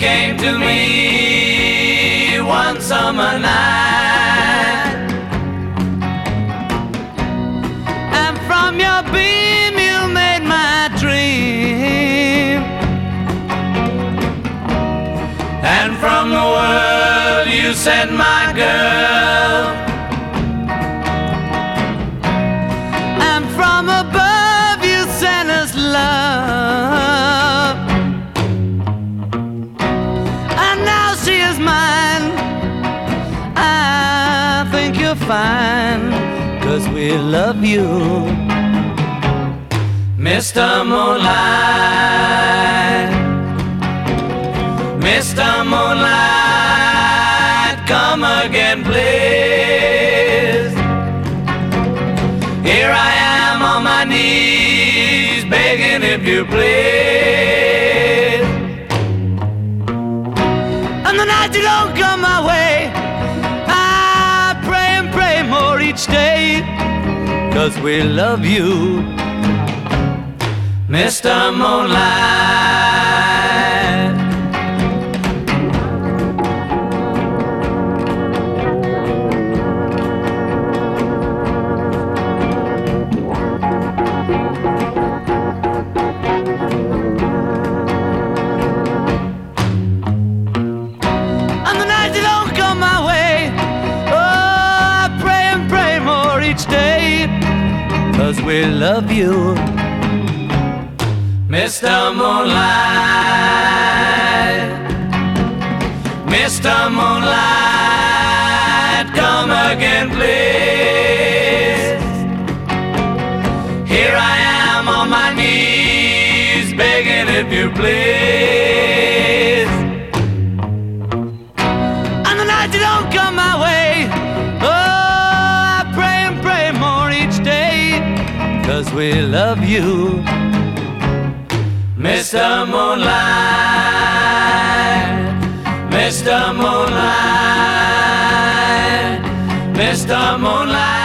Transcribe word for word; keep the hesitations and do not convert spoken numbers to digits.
came to me one summer night, and from your beam you made my dream, and from the world you sent my girl, and from above you sent us love, and now she is mine. I think you're fine, 'cause we love you, Mister Moonlight. Mister Moonlight, come again, please. Here I am on my knees, begging if you please. And the night you don't come my way, I pray and pray more each day, 'cause we love you, Mister Moonlight. We love you, Mister Moonlight. Mister Moonlight, come again, please. Here I am on my knees, begging if you please. And the night you don't come my way, oh, I pray and pray more each day, 'cause we love you, Mister Moonlight. Mister Moonlight, Mister Moonlight.